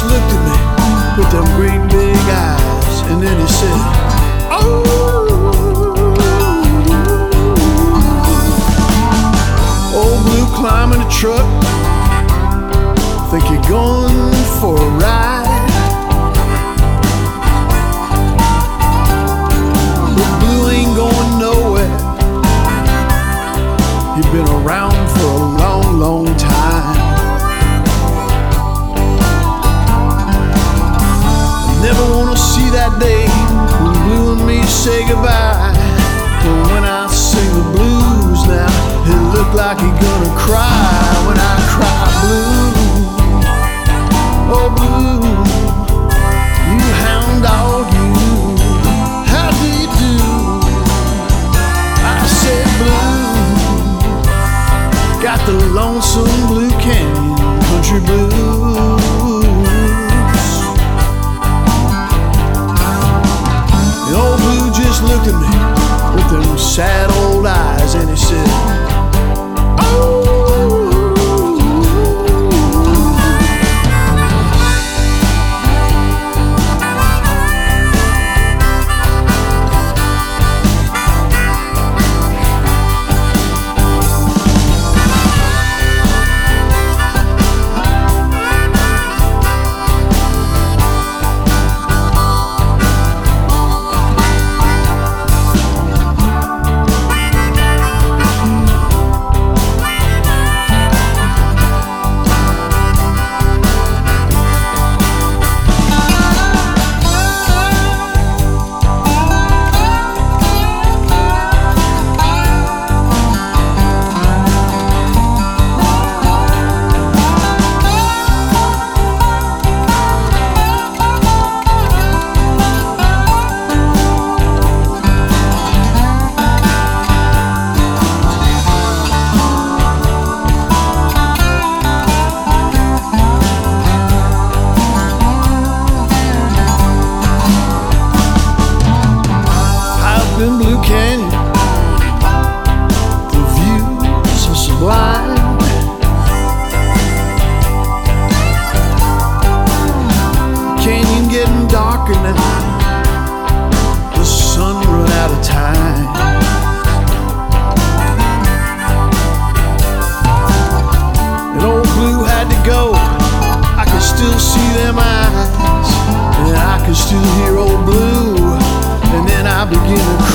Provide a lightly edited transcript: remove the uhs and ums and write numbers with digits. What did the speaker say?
looked at me with them great big eyes, and then he said, "Oh, old Blue climbing a truck, think you're going for a ride? But Blue ain't going nowhere. You've been around for a long, long time. I never want to see that day when Blue and me say goodbye. But when I sing the blues now, it look like you're gonna cry when I cry blue. Oh, Blue, you hound dog, you, how do you do?" I said, "Blue, got the lonesome Blue Canyon country blues." The old Blue just looked at me with them sad old eyes, and he said, "Oh." In Blue Canyon, the views are sublime. Canyon getting darker now, the sun run out of time. And old Blue had to go, I can still see them eyes, and I can still hear old Blue, and then I begin to